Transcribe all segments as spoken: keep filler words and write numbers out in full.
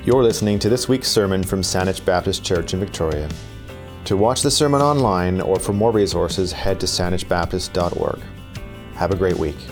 You're listening to this week's sermon from Saanich Baptist Church in Victoria. To watch the sermon online or for more resources, head to saanich baptist dot org. Have a great week.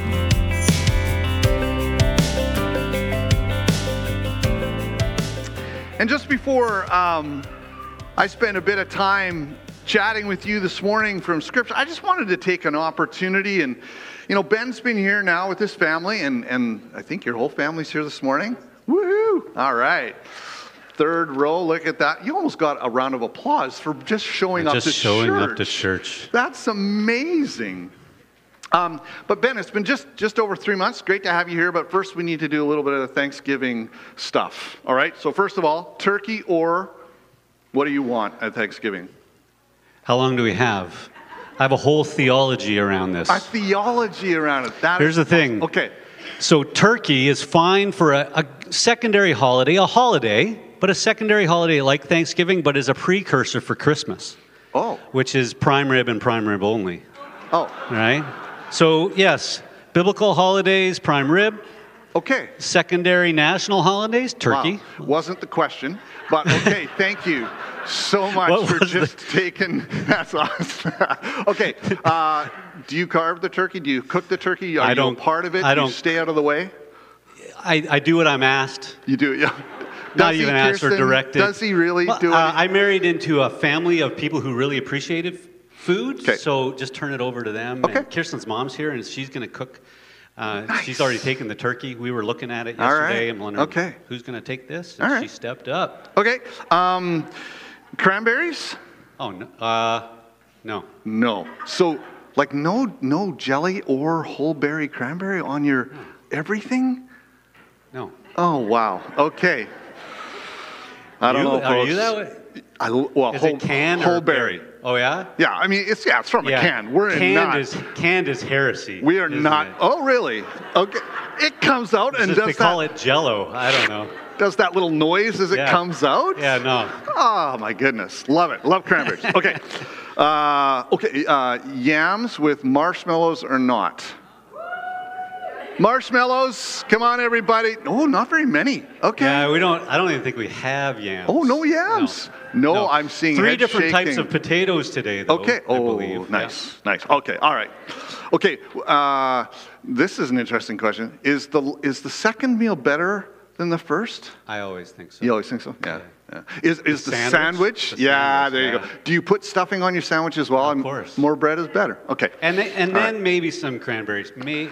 And just before um, I spend a bit of time chatting with you this morning from Scripture, I just wanted to take an opportunity. And, you know, Ben's been here now with his family, and, and I think your whole family's here this morning. Woohoo! All right. Third row, look at that. You almost got a round of applause for just showing up just to showing church. up to church. That's amazing. Um, but Ben, it's been just, just over three months. Great to have you here. But first, we need to do a little bit of the Thanksgiving stuff. All right. So first of all, turkey or what do you want at Thanksgiving? How long do we have? I have a whole theology around this. A theology around it. That Here's is the thing. Okay. So turkey is fine for a, a secondary holiday, a holiday, but a secondary holiday like Thanksgiving, but is a precursor for Christmas. Oh. Which is prime rib and prime rib only. Oh. Right? So, yes, biblical holidays, prime rib. Okay. Secondary national holidays, turkey. Wow. Wasn't the question, but okay, thank you so much What for was just the- taking, that's awesome. Okay, uh, do you carve the turkey? Do you cook the turkey? Are I you don't- a part of it? I do you don't- stay out of the way? I, I do what I'm asked. You do, yeah. Not Does even he, asked or Kirsten? directed. Does he really Well, do it? uh, I married into a family of people who really appreciated f- food, Okay. so just turn it over to them. Okay. And Kirsten's mom's here, and she's going to cook. Uh, Nice. She's already taken the turkey. We were looking at it All yesterday right. and wondering, Okay. who's going to take this? All And right. she stepped up. Okay, um, cranberries? Oh, no. Uh, no. No. So, like no no jelly or whole berry cranberry on your everything? No. Oh, wow. Okay. I don't You- know, Are folks. you that way? I, well, Is whole, it canned whole or berry. Oh, yeah? Yeah, I mean, it's yeah, it's from a can. We're in canned not. Is, canned is heresy. we are isn't not. It? Oh, really? Okay. It comes out It's and just, does they call that. it Jello. I don't know. Does that little noise as it Yeah. comes out? Yeah, no. Oh my goodness, love it. Love cranberries. Okay. Uh, okay. Uh, yams with marshmallows or not? Marshmallows. Come on, everybody. Oh, not very many. Okay. Yeah, we don't. I don't even think we have yams. Oh, no yams. No, I'm seeing three head different types shaking. of potatoes today, though. Okay. I Oh, believe. nice, nice. Okay. All right. Okay. Uh, this is an interesting question. Is the is the second meal better than the first? Yeah. I always think so. You always think so? Yeah. yeah. Is is the, The sandwich? sandwich? The yeah. sandwich, There you yeah. go. Do you put stuffing on your sandwich as well? Of And course. More bread is better. Okay. And then, and All then right. maybe some cranberries. May.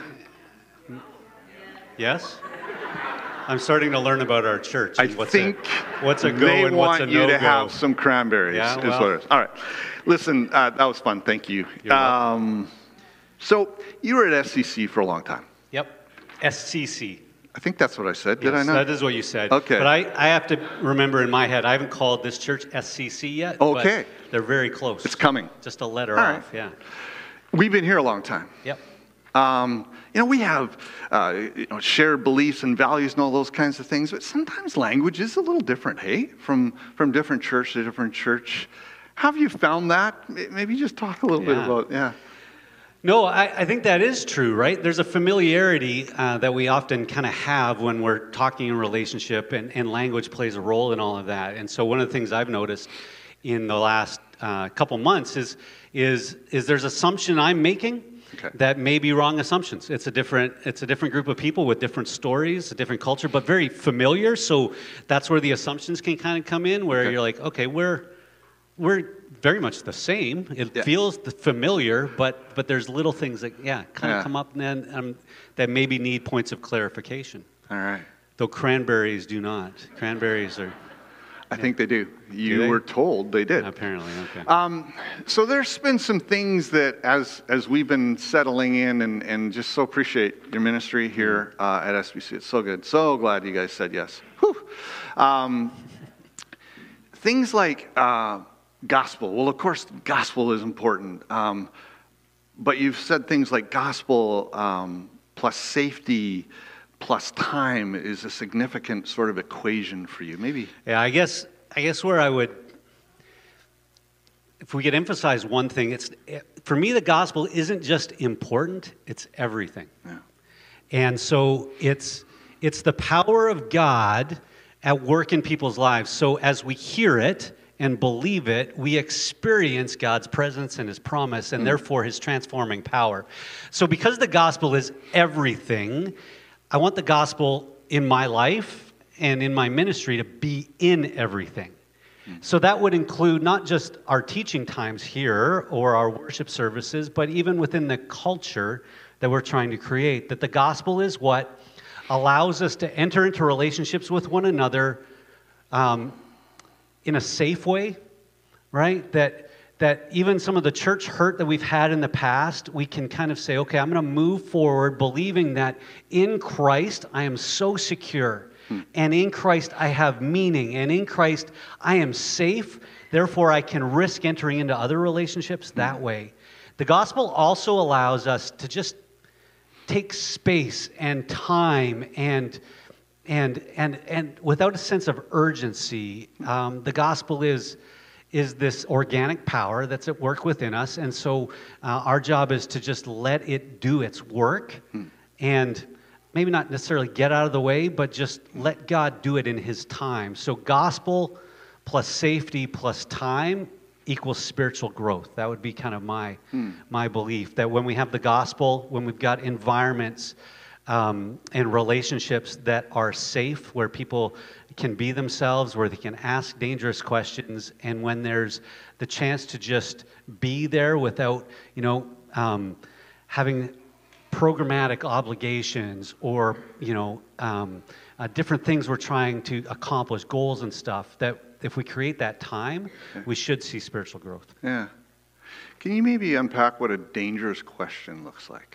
Yes. I'm starting to learn about our church. I and what's think a, what's a go they and what's a want you no-go. to have some cranberries. Yeah, is well. what it is. All right. Listen, uh, that was fun. Thank you. You're welcome. Um, so you were at S C C for a long time. Yep. S C C. I think that's what I said. Did Yes, I not? That is what you said. Okay. But I, I have to remember in my head, I haven't called this church S C C yet. Okay. But they're very close. It's coming. Just a letter All right. off. Yeah. We've been here a long time. Yep. Um, you know, we have uh, you know, shared beliefs and values and all those kinds of things, but sometimes language is a little different, hey, from from different church to different church. Have you found that? M- Maybe just talk a little bit Yeah. about, yeah. No, I, I think that is true, right? There's a familiarity uh, that we often kind of have when we're talking in relationship, and, and language plays a role in all of that. And so one of the things I've noticed in the last uh, couple months is, is, is there's assumption I'm making Okay. that may be wrong assumptions. It's a different, it's a different group of people with different stories, a different culture, but very familiar. So that's where the assumptions can kind of come in, where Okay. you're like, okay, we're we're very much the same. It Yeah. feels the familiar, but but there's little things that yeah kind of Yeah. come up and then um, that maybe need points of clarification. All right. Though cranberries do not. Cranberries are I think they do. You they? were told they did. apparently okay. Um, so there's been some things that, as as we've been settling in, and, and just so appreciate your ministry here uh, at S B C. It's so good. So glad you guys said yes. Whew. Um, things like uh, gospel. Well, of course, gospel is important. Um, but you've said things like gospel um, plus safety plus time is a significant sort of equation for you. Maybe. Yeah, I guess I guess where I would, if we could emphasize one thing, it's for me the gospel isn't just important; it's everything. Yeah. And so it's it's the power of God at work in people's lives. So as we hear it and believe it, we experience God's presence and his promise, and mm. therefore his transforming power. So because the gospel is everything, I want the gospel in my life and in my ministry to be in everything. Mm. So that would include not just our teaching times here or our worship services, but even within the culture that we're trying to create, that the gospel is what allows us to enter into relationships with one another um, in a safe way, right? That that even some of the church hurt that we've had in the past, we can kind of say, okay, I'm going to move forward believing that in Christ I am so secure, hmm. and in Christ I have meaning, and in Christ I am safe, therefore I can risk entering into other relationships hmm. that way. The gospel also allows us to just take space and time and and and and without a sense of urgency. Um, the gospel is is this organic power that's at work within us, and so uh, our job is to just let it do its work, hmm. and maybe not necessarily get out of the way, but just let God do it in his time. So gospel plus safety plus time equals spiritual growth. That would be kind of my hmm. my belief, that when we have the gospel, when we've got environments um, and relationships that are safe, where people can be themselves, where they can ask dangerous questions, and when there's the chance to just be there without, you know, um, having programmatic obligations or, you know, um, uh, different things we're trying to accomplish, goals and stuff, that if we create that time, we should see spiritual growth. Yeah. Can you maybe unpack what a dangerous question looks like?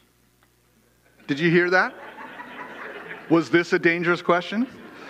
Did you hear that? Was this a dangerous question?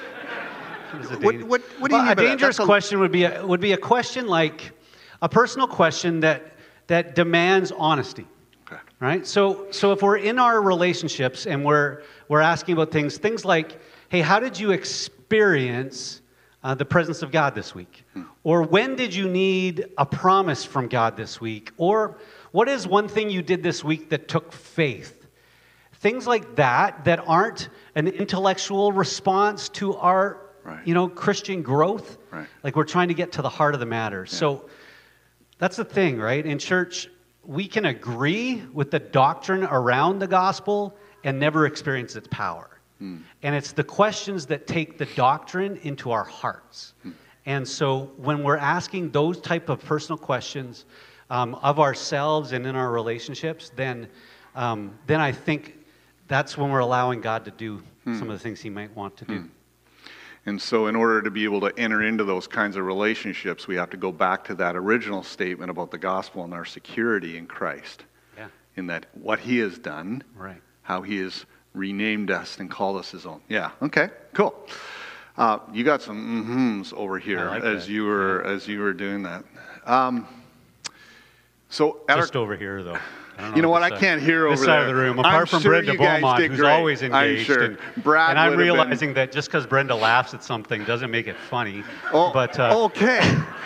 A what, what, what do you well, mean a by dangerous that? A... question would be a, would be a question like a personal question that that demands honesty. Okay. Right? So so if we're in our relationships and we're we're asking about things, things like, hey, how did you experience uh, the presence of God this week? Hmm. Or when did you need a promise from God this week? Or what is one thing you did this week that took faith? Things like that that aren't an intellectual response to our Right. you know, Christian growth. Right. Like we're trying to get to the heart of the matter. Yeah. So that's the thing, right? In church, we can agree with the doctrine around the gospel and never experience its power. Hmm. And it's the questions that take the doctrine into our hearts. Hmm. And so when we're asking those type of personal questions um, of ourselves and in our relationships, then um, then I think that's when we're allowing God to do hmm. some of the things he might want to do. Hmm. And so in order to be able to enter into those kinds of relationships, we have to go back to that original statement about the gospel and our security in Christ. Yeah. In that what he has done, right. how he has renamed us and called us his own. Yeah, okay, cool. Uh, you got some mm-hms over here like as that. you were yeah. as you were doing that. Um, so at Just our, over here, though. You know what? I can't hear over this there. side of the room, apart I'm from sure Brenda you guys Beaumont, did who's great. always engaged. I'm sure. And, Brad and I'm would have realizing been... that just because Brenda laughs at something doesn't make it funny. Oh, but uh, okay.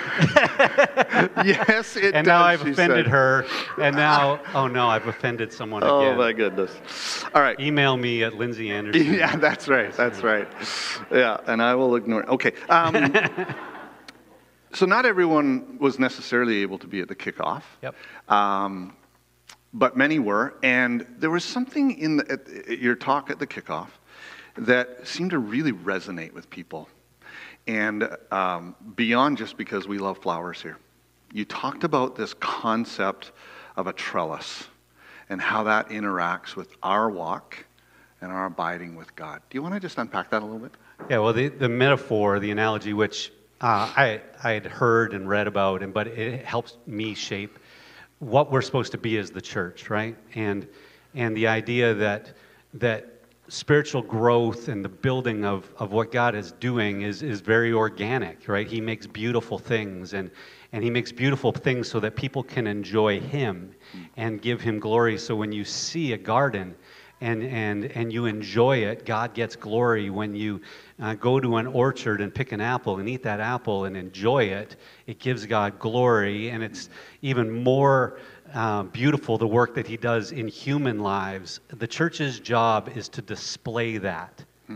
Yes, it and does, now I've she offended said. her, and now, oh no, I've offended someone oh, again. Oh my goodness. All right. Email me at Lindsay Anderson. Yeah, that's right. That's right. Yeah, and I will ignore it. Okay. Um, so not everyone was necessarily able to be at the kickoff. Yep. Um, But many were, and there was something in the, at, at your talk at the kickoff that seemed to really resonate with people. And um, beyond just because we love flowers here, you talked about this concept of a trellis and how that interacts with our walk and our abiding with God. Do you want to just unpack that a little bit? Yeah, well, the, the metaphor, the analogy, which uh, I I had heard and read about, and but it helps me shape what we're supposed to be as the church, right? And and the idea that that spiritual growth and the building of, of what God is doing is, is very organic, right? He makes beautiful things, and, and he makes beautiful things so that people can enjoy him and give him glory. So when you see a garden and and and you enjoy it, God gets glory. When you uh, go to an orchard and pick an apple and eat that apple and enjoy it, it gives God glory. And it's even more uh, beautiful, the work that he does in human lives. The church's job is to display that. Hmm.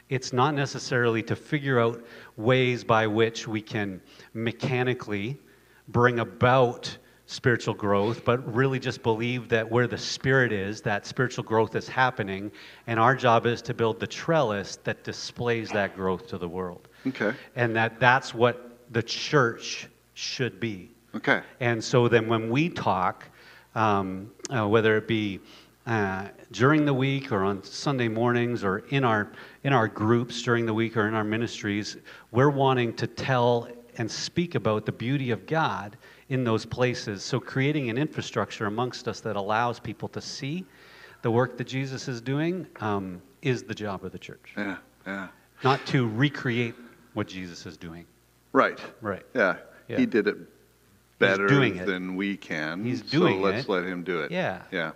It's not necessarily to figure out ways by which we can mechanically bring about spiritual growth, but really just believe that where the Spirit is, that spiritual growth is happening, and our job is to build the trellis that displays that growth to the world. Okay. And that that's what the church should be. Okay. And so then when we talk, um, uh, whether it be uh, during the week or on Sunday mornings or in our in our groups during the week or in our ministries, we're wanting to tell and speak about the beauty of God in those places. So creating an infrastructure amongst us that allows people to see the work that Jesus is doing um, is the job of the church. Yeah, yeah. Not to recreate what Jesus is doing. Right. Right. Yeah. Yeah. He did it better doing it. than we can. He's doing so let's it. let him do it. Yeah. Yeah.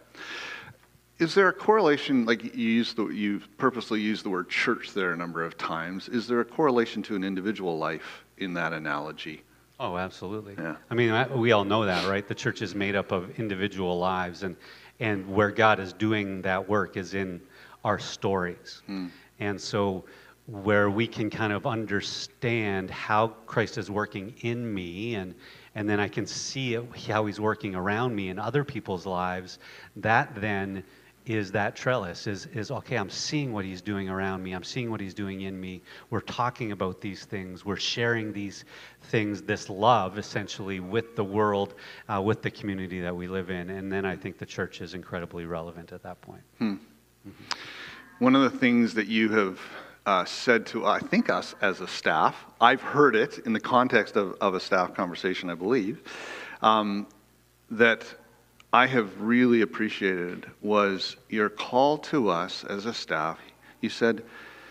Is there a correlation, like you used the, you purposely used the word church there a number of times. Is there a correlation to an individual life in that analogy? Oh, absolutely. Yeah. I mean, I- we all know that, right? The church is made up of individual lives, and and where God is doing that work is in our stories. Hmm. And so where we can kind of understand how Christ is working in me, and and then I can see it, how he's working around me in other people's lives, that then is that trellis, is, is, okay, I'm seeing what he's doing around me. I'm seeing what he's doing in me. We're talking about these things. We're sharing these things, this love, essentially, with the world, uh, with the community that we live in. And then I think the church is incredibly relevant at that point. Hmm. Mm-hmm. One of the things that you have uh, said to, I think, us as a staff, I've heard it in the context of, of a staff conversation, I believe, um, that I have really appreciated was your call to us as a staff. You said,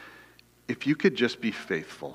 if you could just be faithful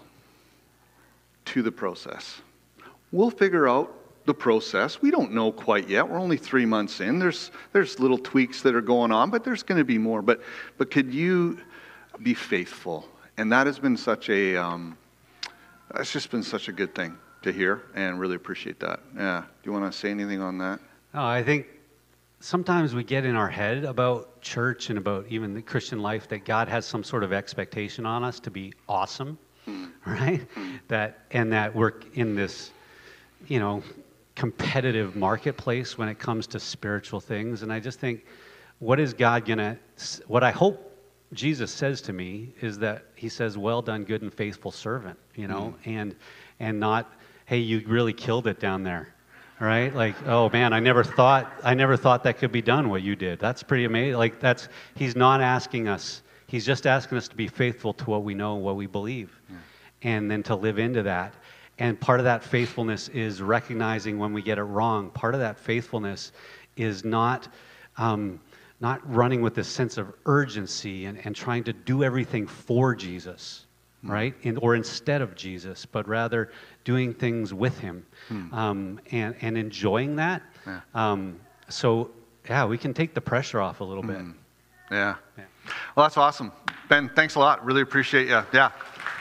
to the process, we'll figure out the process. We don't know quite yet. We're only three months in. There's there's little tweaks that are going on, but there's going to be more. But but could you be faithful? And that has been such a, um, it's just been such a good thing to hear, and really appreciate that. Yeah. Do you want to say anything on that? Oh, I think sometimes we get in our head about church and about even the Christian life that God has some sort of expectation on us to be awesome, mm. right? Mm. That and that we're in this, you know, competitive marketplace when it comes to spiritual things. And I just think, what is God gonna? What I hope Jesus says to me is that he says, "Well done, good and faithful servant," you know, mm. and and not, "Hey, you really killed it down there." Right? Like, oh man, I never thought I never thought that could be done what you did. That's pretty amazing. Like that's he's not asking us. He's just asking us to be faithful to what we know and what we believe. Yeah. And then to live into that. And part of that faithfulness is recognizing when we get it wrong. Part of that faithfulness is not um, not running with this sense of urgency and, and trying to do everything for Jesus. Right? In, or instead of Jesus, but rather doing things with him, hmm. um, and, and enjoying that. Yeah. Um, so, yeah, we can take the pressure off a little bit. Mm. Yeah. yeah. Well, that's awesome. Ben, thanks a lot. Really appreciate you. Yeah.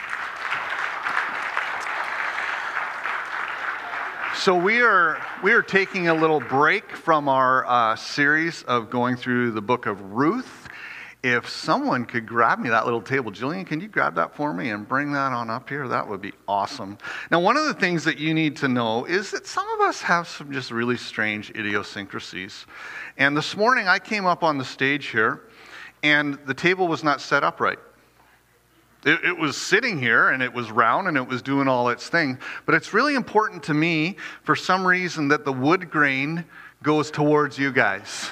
So we are we are taking a little break from our uh, series of going through the book of Ruth. If someone could grab me that little table, Jillian, can you grab that for me and bring that on up here? That would be awesome. Now, one of the things that you need to know is that some of us have some just really strange idiosyncrasies. And this morning I came up on the stage here, and the table was not set up right. It, it was sitting here, and it was round, and it was doing all its thing. But it's really important to me, for some reason, that the wood grain goes towards you guys.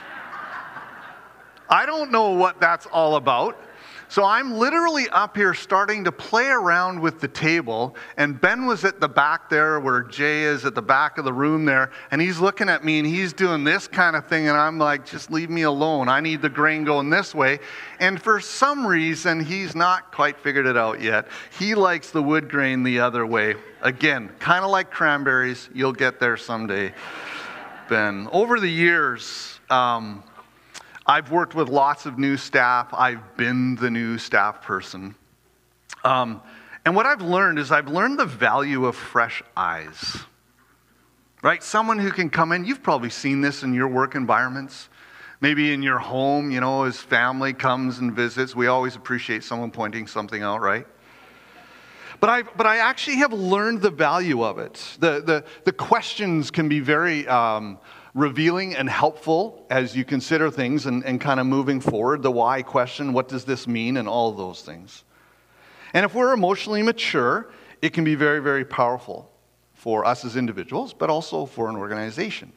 I don't know what that's all about. So I'm literally up here starting to play around with the table, and Ben was at the back there where Jay is at the back of the room there, and he's looking at me and he's doing this kind of thing, and I'm like, just leave me alone. I need the grain going this way. And for some reason, he's not quite figured it out yet. He likes the wood grain the other way. Again, kind of like cranberries. You'll get there someday, Ben. Over the years, um, I've worked with lots of new staff. I've been the new staff person. Um, and what I've learned is I've learned the value of fresh eyes. Right? Someone who can come in, you've probably seen this in your work environments, Maybe in your home, you know, as family comes and visits, we always appreciate someone pointing something out, right? But I, but I actually have learned the value of it. The, the, the questions can be very um, revealing and helpful as you consider things and, and kind of moving forward. The why question, what does this mean, and all of those things. And if we're emotionally mature, it can be very, very powerful for us as individuals, but also for an organization.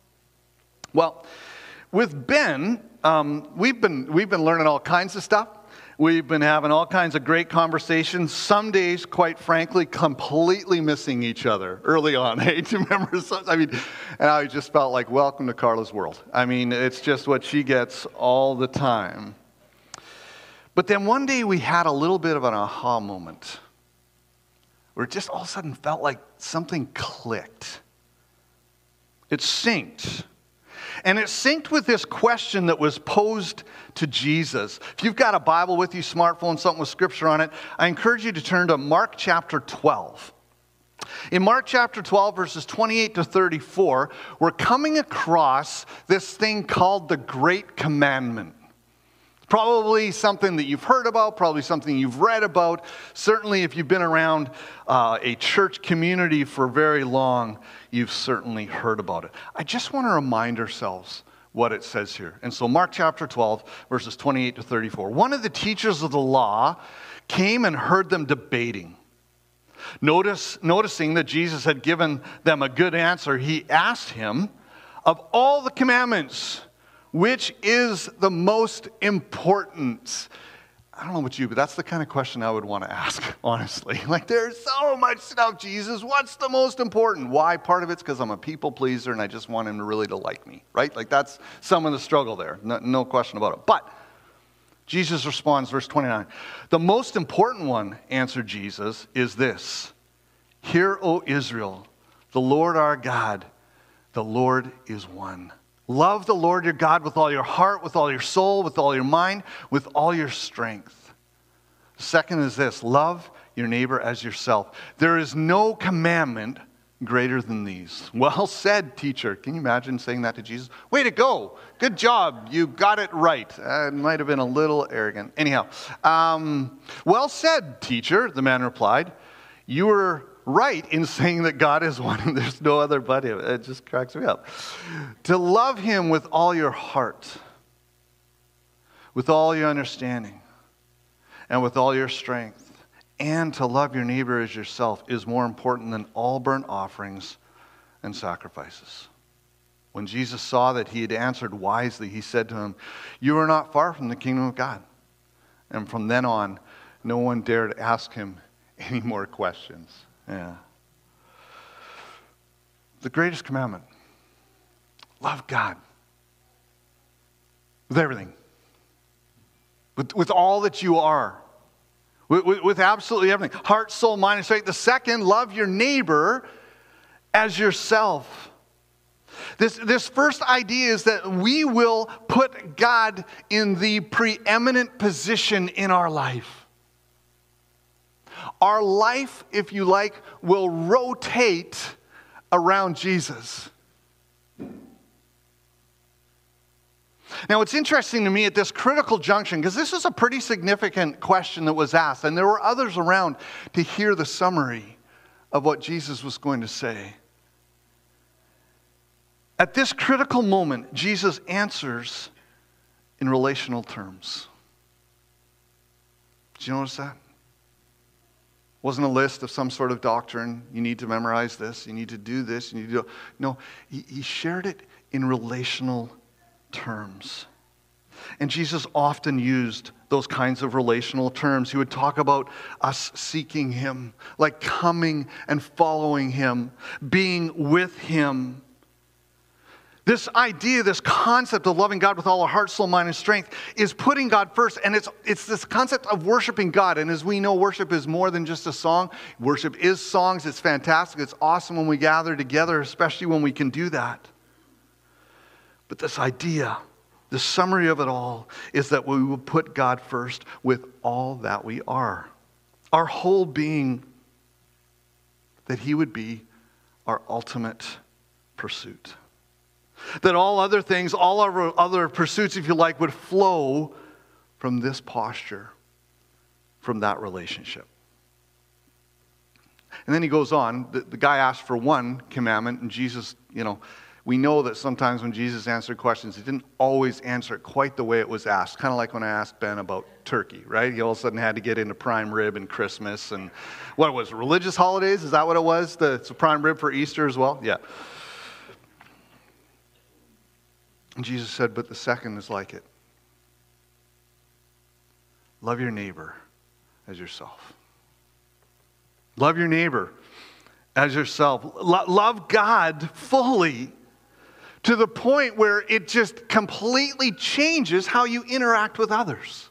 Well, with Ben, um, we've been we've been learning all kinds of stuff. We've been having all kinds of great conversations. Some days, quite frankly, completely missing each other early on. Hey, do you remember? I mean, and I just felt like, welcome to Carla's world. I mean, it's just what she gets all the time. But then one day we had a little bit of an aha moment, where it just all of a sudden felt like something clicked. It synced. And it synced with this question that was posed to Jesus. If you've got a Bible with you, smartphone, something with scripture on it, I encourage you to turn to Mark chapter twelve. In Mark chapter twelve, verses twenty-eight to thirty-four, we're coming across this thing called the Great Commandment. Probably something that you've heard about, probably something you've read about. Certainly if you've been around uh, a church community for very long, you've certainly heard about it. I just want to remind ourselves what it says here. And so Mark chapter twelve, verses twenty-eight to thirty-four. One of the teachers of the law came and heard them debating. Notice, noticing that Jesus had given them a good answer, he asked him, of all the commandments, which is the most important? I don't know about you, but that's the kind of question I would want to ask, honestly. Like, there's so much stuff, Jesus. What's the most important? Why? Part of it's because I'm a people pleaser and I just want him to really to like me, right? Like, that's some of the struggle there. No, no question about it. But Jesus responds, verse twenty-nine. The most important one, answered Jesus, is this. Hear, O Israel, the Lord our God, the Lord is one. Love the Lord your God with all your heart, with all your soul, with all your mind, with all your strength. Second is this, love your neighbor as yourself. There is no commandment greater than these. Well said, teacher. Can you imagine saying that to Jesus? Way to go. Good job. You got it right. Uh, it might have been a little arrogant. Anyhow, um, well said, teacher, the man replied. You were right in saying that God is one and there's no other but him. It just cracks me up. To love him with all your heart, with all your understanding, and with all your strength, and to love your neighbor as yourself is more important than all burnt offerings and sacrifices. When Jesus saw that he had answered wisely, he said to him, you are not far from the kingdom of God. And from then on, no one dared ask him any more questions. Yeah. The greatest commandment. Love God. With everything. With, with all that you are. With, with, with absolutely everything. Heart, soul, mind, and strength. The second, love your neighbor as yourself. This, this first idea is that we will put God in the preeminent position in our life. Our life, if you like, will rotate around Jesus. Now, it's interesting to me at this critical junction, because this is a pretty significant question that was asked, and there were others around to hear the summary of what Jesus was going to say. At this critical moment, Jesus answers in relational terms. Did you notice that? Wasn't a list of some sort of doctrine. You need to memorize this. You need to do this. You need to do. No, he, he shared it in relational terms. And Jesus often used those kinds of relational terms. He would talk about us seeking him, like coming and following him, being with him. This idea, this concept of loving God with all our heart, soul, mind, and strength is putting God first. And it's, it's this concept of worshiping God. And as we know, worship is more than just a song. Worship is songs. It's fantastic. It's awesome when we gather together, especially when we can do that. But this idea, the summary of it all, is that we will put God first with all that we are. Our whole being, that he would be our ultimate pursuit. That all other things, all our other pursuits, if you like, would flow from this posture, from that relationship. And then he goes on, the, the guy asked for one commandment, and Jesus, you know, we know that sometimes when Jesus answered questions, he didn't always answer it quite the way it was asked. Kind of like when I asked Ben about turkey, right? He all of a sudden had to get into prime rib and Christmas and what was it, religious holidays? Is that what it was? The, it's a prime rib for Easter as well? Yeah. And Jesus said, but the second is like it. Love your neighbor as yourself. Love your neighbor as yourself. Lo- love God fully to the point where it just completely changes how you interact with others.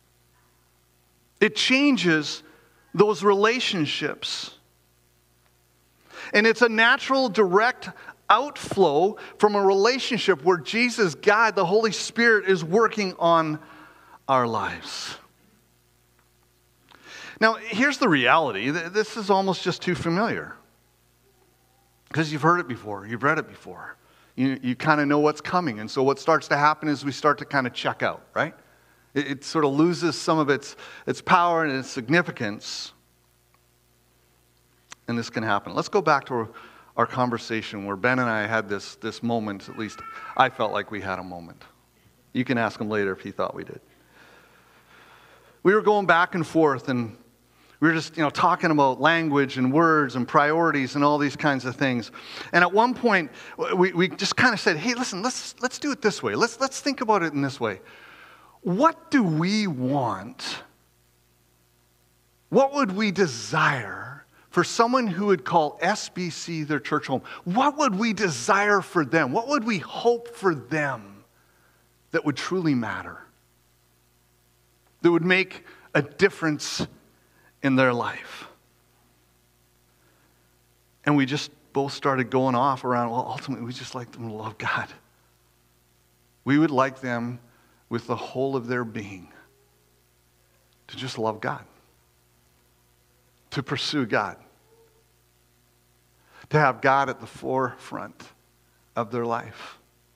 It changes those relationships. And it's a natural, direct outflow from a relationship where Jesus, God, the Holy Spirit is working on our lives. Now, here's the reality. This is almost just too familiar. Because you've heard it before. You've read it before. You, you kind of know what's coming. And so what starts to happen is we start to kind of check out, right? It, it sort of loses some of its, its power and its significance. And this can happen. Let's go back to our, our conversation where Ben and I had this, this moment. At least I felt like we had a moment. You can ask him later if he thought we did. We were going back and forth, and we were just, you know, talking about language and words and priorities and all these kinds of things. And at one point, we, we just kind of said, hey, listen, let's let's do it this way. Let's let's think about it in this way. What do we want? What would we desire for someone who would call S B C their church home? What would we desire for them? What would we hope for them that would truly matter? That would make a difference in their life. And we just both started going off around, well, ultimately, we just like them to love God. We would like them with the whole of their being to just love God, to pursue God, to have God at the forefront of their life.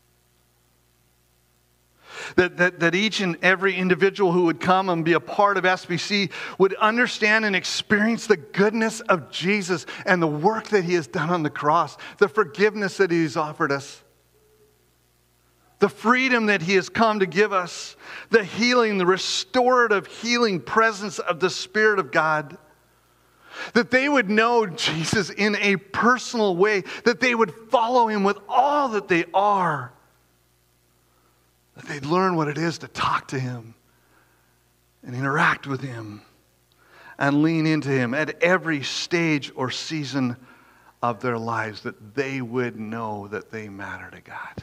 That, that, that each and every individual who would come and be a part of S B C would understand and experience the goodness of Jesus and the work that He has done on the cross, the forgiveness that He's offered us, the freedom that He has come to give us, the healing, the restorative healing presence of the Spirit of God. That they would know Jesus in a personal way, that they would follow Him with all that they are. That they'd learn what it is to talk to Him and interact with Him and lean into Him at every stage or season of their lives, that they would know that they matter to God.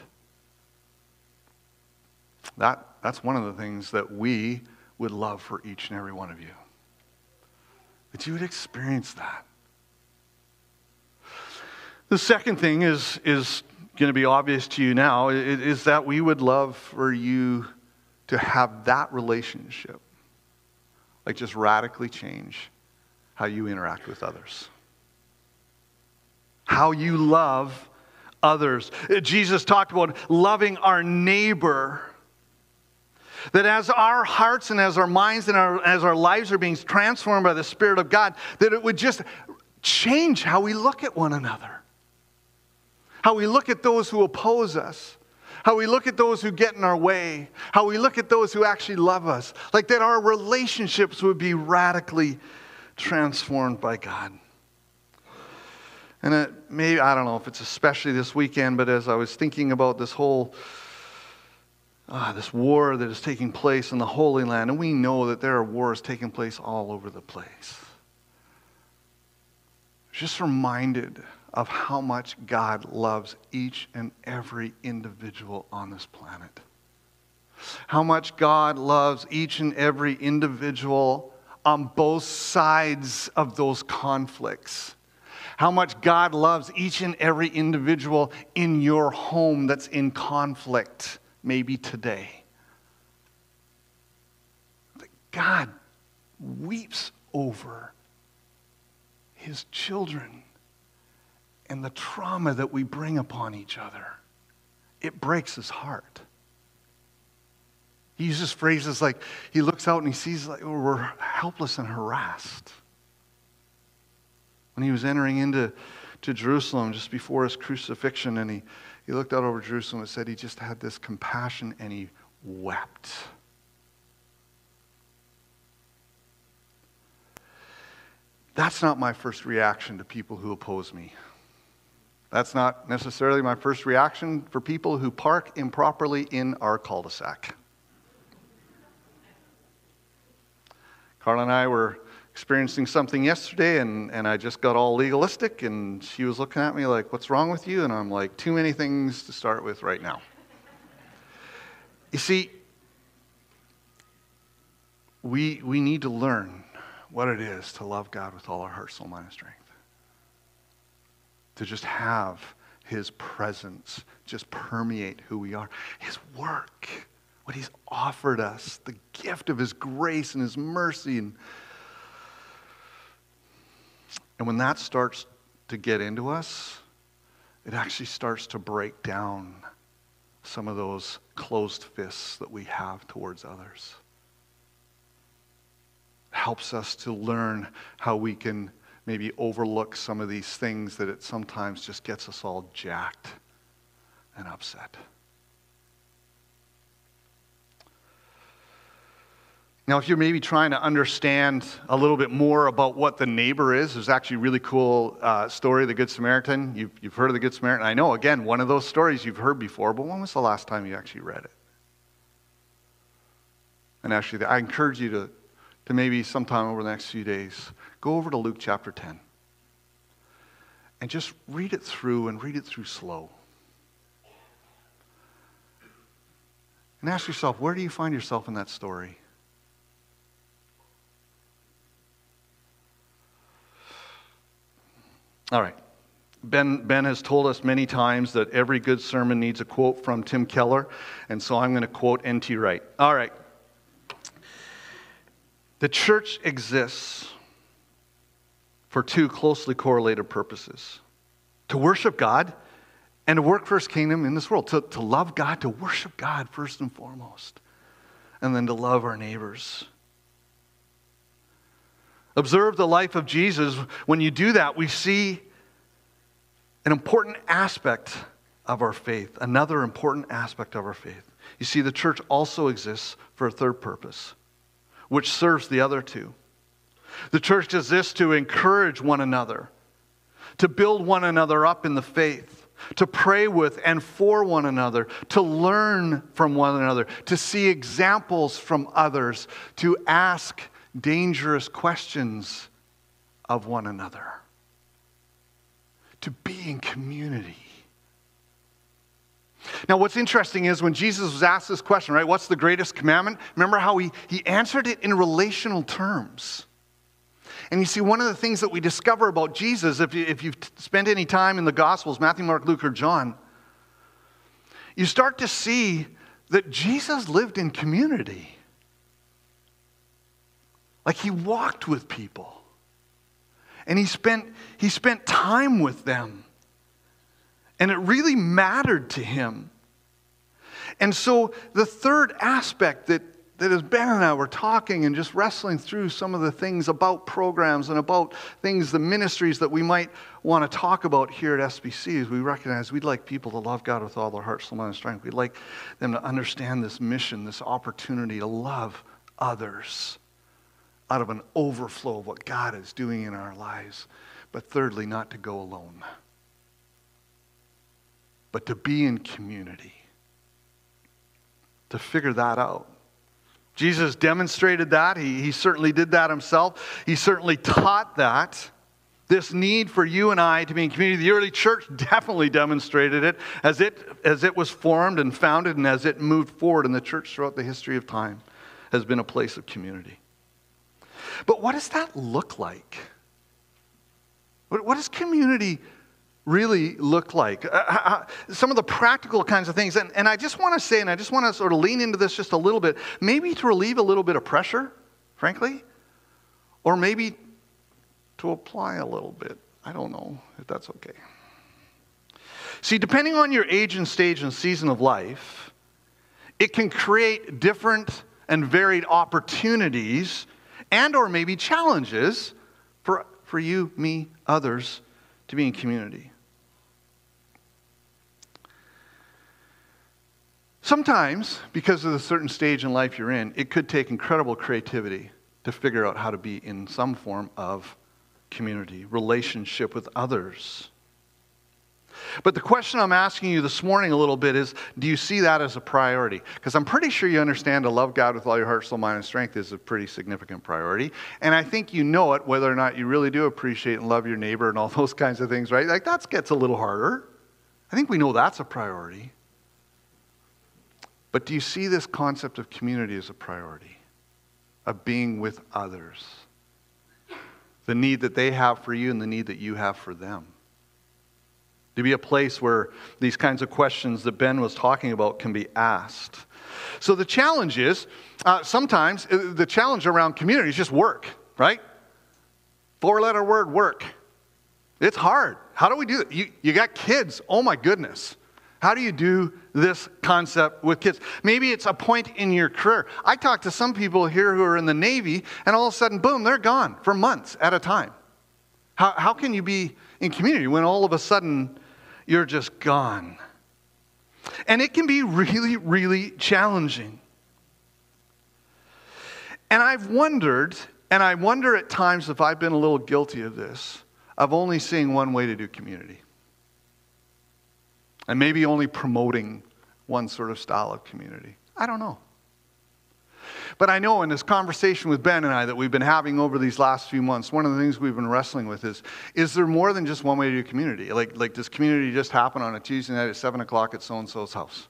That, that's one of the things that we would love for each and every one of you. That you would experience that. The second thing is, is going to be obvious to you now, is that we would love for you to have that relationship, like just radically change how you interact with others. How you love others. Jesus talked about loving our neighbor. That as our hearts and as our minds and our, as our lives are being transformed by the Spirit of God, that it would just change how we look at one another. How we look at those who oppose us. How we look at those who get in our way. How we look at those who actually love us. Like that our relationships would be radically transformed by God. And it maybe, I don't know if it's especially this weekend, but as I was thinking about this whole, uh, this war that is taking place in the Holy Land, and we know that there are wars taking place all over the place. Just reminded of how much God loves each and every individual on this planet. How much God loves each and every individual on both sides of those conflicts. How much God loves each and every individual in your home that's in conflict, maybe today. That God weeps over His children and the trauma that we bring upon each other it breaks his heart. He uses phrases like, he looks out and he sees like we're helpless and harassed. When he was entering into to Jerusalem just before his crucifixion, and he, he looked out over Jerusalem, it said he just had this compassion and he wept. That's not my first reaction to people who oppose me. That's not necessarily my first reaction for people who park improperly in our cul-de-sac. Carla and I were experiencing something yesterday, and, and I just got all legalistic, and she was looking at me like, what's wrong with you? And I'm like, too many things to start with right now. You see, we, we need to learn what it is to love God with all our heart, soul, mind, and strength. To just have his presence just permeate who we are. His work, what he's offered us, the gift of his grace and his mercy. And, and when that starts to get into us, it actually starts to break down some of those closed fists that we have towards others. It helps us to learn how we can maybe overlook some of these things that it sometimes just gets us all jacked and upset. Now, if you're maybe trying to understand a little bit more about what the neighbor is, there's actually a really cool uh, story, the Good Samaritan. You've, you've heard of the Good Samaritan. I know, again, one of those stories you've heard before, but when was the last time you actually read it? And actually, I encourage you to, to maybe sometime over the next few days, go over to Luke chapter ten and just read it through and read it through slow. And ask yourself, where do you find yourself in that story? All right. Ben, Ben has told us many times that every good sermon needs a quote from Tim Keller, and so I'm going to quote N T Wright. All right. The church exists for two closely correlated purposes. To worship God and to work for his kingdom in this world. To, to love God, to worship God first and foremost. And then to love our neighbors. Observe the life of Jesus. When you do that, we see an important aspect of our faith. Another important aspect of our faith. You see, the church also exists for a third purpose, which serves the other two. The church exists to encourage one another, to build one another up in the faith, to pray with and for one another, to learn from one another, to see examples from others, to ask dangerous questions of one another, to be in community. Now, what's interesting is when Jesus was asked this question, right, what's the greatest commandment? Remember how he, he answered it in relational terms. And you see, one of the things that we discover about Jesus, if, you, if you've spent any time in the Gospels, Matthew, Mark, Luke, or John, you start to see that Jesus lived in community. Like he walked with people. And he spent, he spent time with them. And it really mattered to him. And so the third aspect that, that as Ben and I were talking and just wrestling through some of the things about programs and about things, the ministries that we might want to talk about here at S B C, is we recognize we'd like people to love God with all their heart, soul, mind, and strength. We'd like them to understand this mission, this opportunity to love others out of an overflow of what God is doing in our lives. But thirdly, not to go alone, but to be in community, to figure that out. Jesus demonstrated that. He, he certainly did that himself. He certainly taught that. This need for you and I to be in community. The early church definitely demonstrated it as it, as it was formed and founded and as it moved forward. And the church throughout the history of time has been a place of community. But what does that look like? What, what does community really look like? Uh, some of the practical kinds of things. And, and I just want to say, and I just want to sort of lean into this just a little bit, maybe to relieve a little bit of pressure, frankly, or maybe to apply a little bit. I don't know if that's okay. See, depending on your age and stage and season of life, it can create different and varied opportunities and or maybe challenges for, for you, me, others to be in community. Sometimes, because of the certain stage in life you're in, it could take incredible creativity to figure out how to be in some form of community, relationship with others. But the question I'm asking you this morning a little bit is, do you see that as a priority? Because I'm pretty sure you understand to love God with all your heart, soul, mind, and strength is a pretty significant priority. And I think you know it, whether or not you really do appreciate and love your neighbor and all those kinds of things, right? Like that gets a little harder. I think we know that's a priority. But do you see this concept of community as a priority? Of being with others? The need that they have for you and the need that you have for them. To be a place where these kinds of questions that Ben was talking about can be asked. So the challenge is, uh, sometimes the challenge around community is just work, right? Four-letter word, work. It's hard. How do we do it? You, you got kids. Oh my goodness. How do you do this concept with kids? Maybe it's a point in your career. I talk to some people here who are in the Navy, and all of a sudden, boom, they're gone for months at a time. How, how can you be in community when all of a sudden you're just gone? And it can be really, really challenging. And I've wondered, and I wonder at times if I've been a little guilty of this, of only seeing one way to do community. And maybe only promoting one sort of style of community. I don't know. But I know in this conversation with Ben and I that we've been having over these last few months, one of the things we've been wrestling with is, is there more than just one way to do community? Like, like does community just happen on a Tuesday night at seven o'clock at so-and-so's house?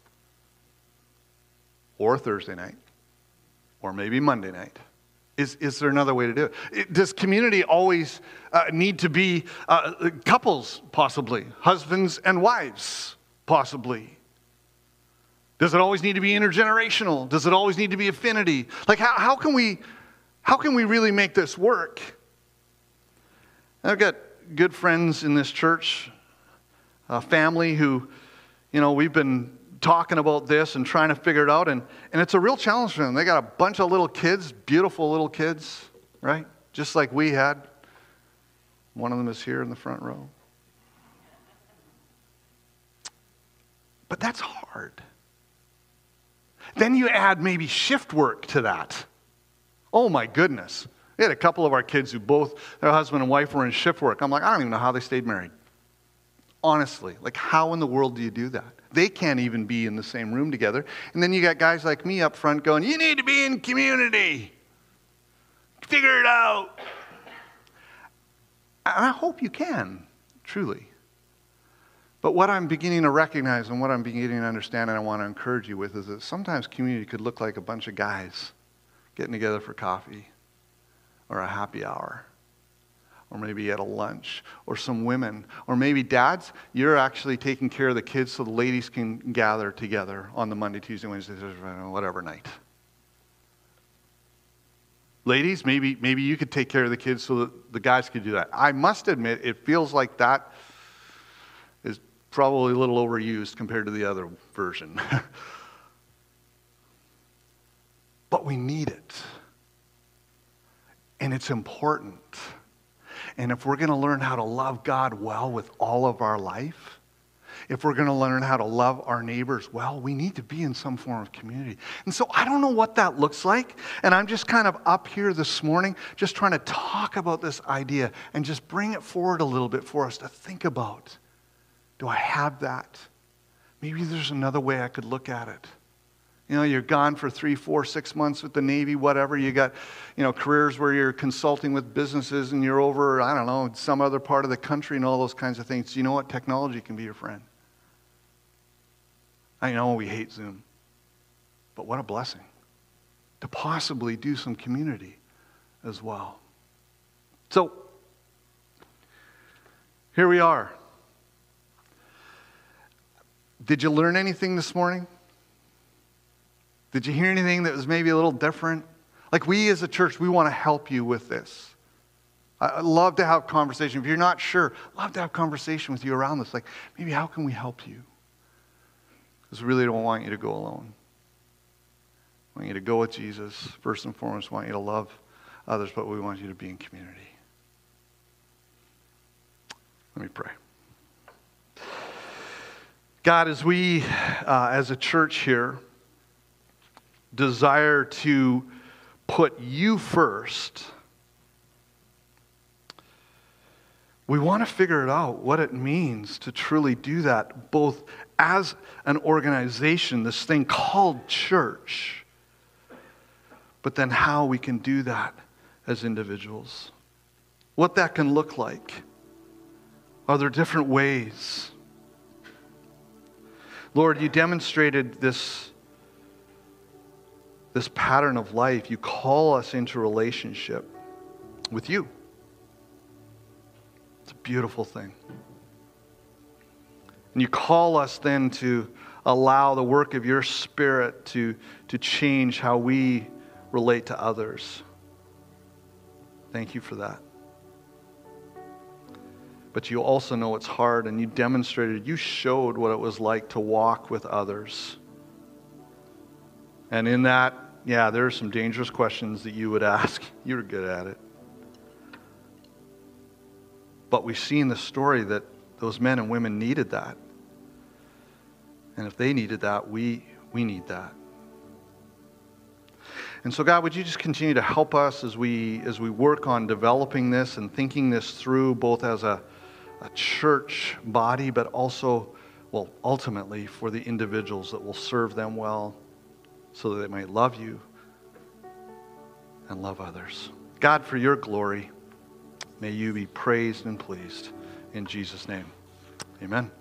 Or Thursday night? Or maybe Monday night? Is, is there another way to do it? it does community always uh, need to be uh, couples, possibly? Husbands and wives, possibly? Does it always need to be intergenerational? Does it always need to be affinity? Like how, how can we how can we really make this work? I've got good friends in this church, a family who, you know, we've been talking about this and trying to figure it out, and, and it's a real challenge for them. They got a bunch of little kids, beautiful little kids, right? Just like we had. One of them is here in the front row. But that's hard. Then you add maybe shift work to that. Oh my goodness. We had a couple of our kids who both, their husband and wife were in shift work. I'm like, I don't even know how they stayed married. Honestly, like how in the world do you do that? They can't even be in the same room together. And then you got guys like me up front going, you need to be in community. Figure it out. And I hope you can, truly. But what I'm beginning to recognize and what I'm beginning to understand and I want to encourage you with is that sometimes community could look like a bunch of guys getting together for coffee or a happy hour or maybe at a lunch or some women or maybe dads, you're actually taking care of the kids so the ladies can gather together on the Monday, Tuesday, Wednesday, Thursday, whatever night. Ladies, maybe, maybe you could take care of the kids so that the guys could do that. I must admit, it feels like that is probably a little overused compared to the other version. But we need it. And it's important. And if we're going to learn how to love God well with all of our life, if we're going to learn how to love our neighbors well, we need to be in some form of community. And so I don't know what that looks like. And I'm just kind of up here this morning just trying to talk about this idea and just bring it forward a little bit for us to think about. Do I have that? Maybe there's another way I could look at it. You know, you're gone for three, four, six months with the Navy, whatever. You got, you know, careers where you're consulting with businesses and you're over, I don't know, some other part of the country and all those kinds of things. You know what? Technology can be your friend. I know we hate Zoom, but what a blessing to possibly do some community as well. So, here we are. Did you learn anything this morning? Did you hear anything that was maybe a little different? Like we as a church, we want to help you with this. I love to have conversation. If you're not sure, I'd love to have conversation with you around this. Like, maybe how can we help you? Because we really don't want you to go alone. We want you to go with Jesus. First and foremost, we want you to love others, but we want you to be in community. Let me pray. God, as we, uh, as a church here, desire to put you first, we want to figure it out, what it means to truly do that, both as an organization, this thing called church, but then how we can do that as individuals. What that can look like. Are there different ways? Lord, you demonstrated this, this pattern of life. You call us into relationship with you. It's a beautiful thing. And you call us then to allow the work of your Spirit to, to change how we relate to others. Thank you for that. But you also know it's hard, and you demonstrated, you showed what it was like to walk with others. And in that, yeah, there are some dangerous questions that you would ask. You were good at it. But we see in the story that those men and women needed that. And if they needed that, we, we need that. And so, God, would you just continue to help us as we as we work on developing this and thinking this through, both as a, a church body, but also, well, ultimately for the individuals that will serve them well so that they might love you and love others. God, for your glory, may you be praised and pleased. In Jesus' name, amen.